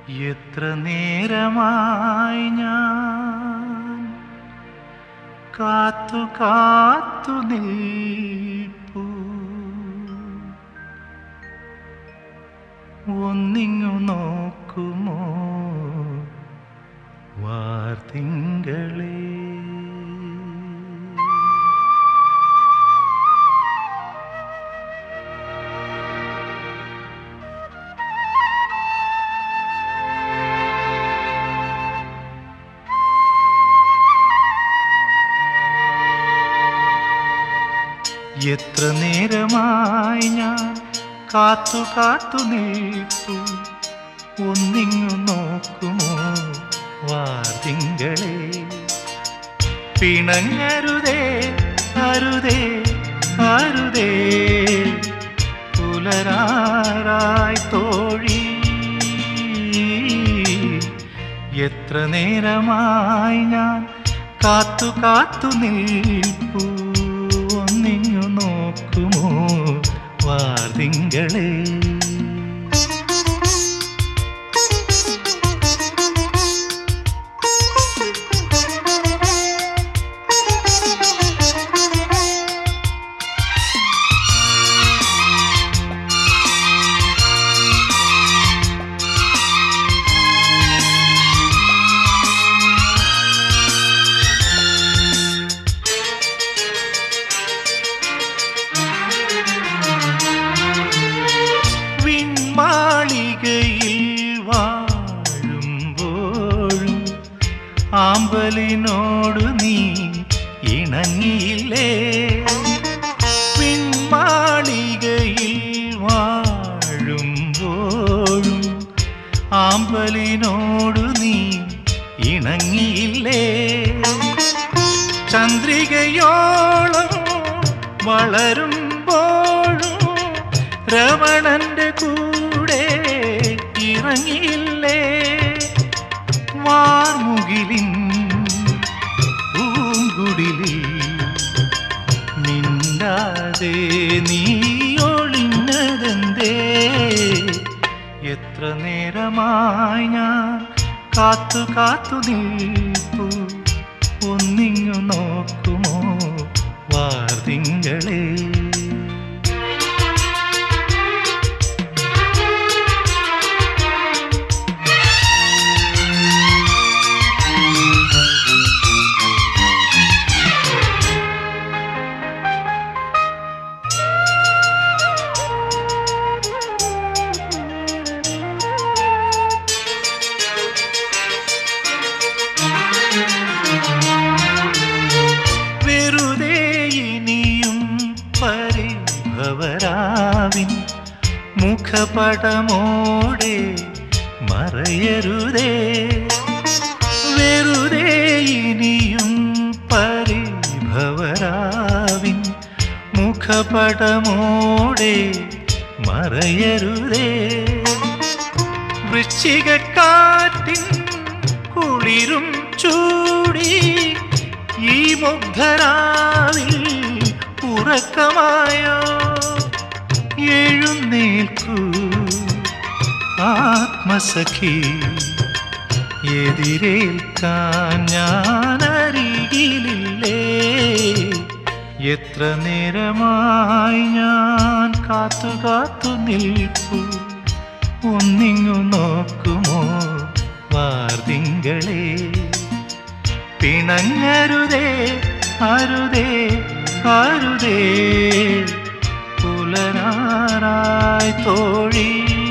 എത്ര നേരമായി ഞാൻ കാത്തു കാത്തു നിൽപ്പൂ, ഒന്നിങ്ങു നോക്കുമോ വാർത്തിങ്കളേ. എത്ര നേരമായി ഞാൻ കാത്തു കാത്തു നിൽപ്പൂ, ഒന്നിങ്ങു നോക്കുമോ വാർത്തിങ്കളേ. പിണങ്ങരുതേ അരുതേ അരുതേ, പുലരാറായി തോഴി. എത്ര നേരമായി ഞാൻ കാത്തു കാത്തു നിൽപ്പൂ, ഒന്നിങ്ങു നോക്കുമോ വാർത്തിങ്കളേ. മാളികയിൽ വാഴുമ്പോഴും ആമ്പലിനോടു നീ ഇണങ്ങിയില്ലേ. പിൻമാളികയിൽ വാഴുമ്പോഴും ആമ്പലിനോടു നീ ഇണങ്ങിയില്ലേ. ചന്ദ്രികയോളം വളരുമ്പോഴും രമണന്റെ കൂടെ ഇറങ്ങിയില്ലേ. വാർമുകിലിൻ പൂങ്കുടിലിൽ മിണ്ടാതെ നീ ഒളിഞ്ഞതെന്തേ. എത്ര നേരമായി ഞാൻ കാത്തു കാത്തു നിൽപ്പൂ, ഒന്നിങ്ങു നോക്കുമോ വാർത്തിങ്കളേ. പരിഭവരാവിൻ മുഖപടമോടെ മറയരുതേ. വെറുതെ ഇനിയും പരിഭവരാവിൻ മുഖപടമോടെ മറയരുതേ. വൃശ്ചികക്കാറ്റിൻ കുളിരും ചൂടി ഈ മുഗ്ധരാവിൽ ഉറക്കമായോ. എഴുന്നേൽക്കൂ ആത്മസഖി, എതിരേൽക്കാൻ ഞാനരികിലില്ലേ. എത്ര നേരമായി ഞാൻ കാത്തു കാത്തു നിൽപ്പൂ, ഒന്നിങ്ങു നോക്കുമോ വാർത്തിങ്കളേ. പിണങ്ങരുതേ അരുതേ അരുതേ, പുലരാറായി തോഴി.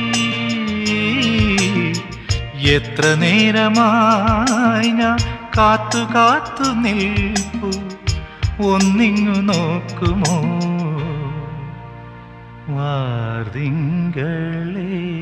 എത്ര നേരമായി ഞാൻ കാത്തു കാത്തു നിൽപ്പൂ, ഒന്നിങ്ങു നോക്കുമോ വാർത്തിങ്കളേ.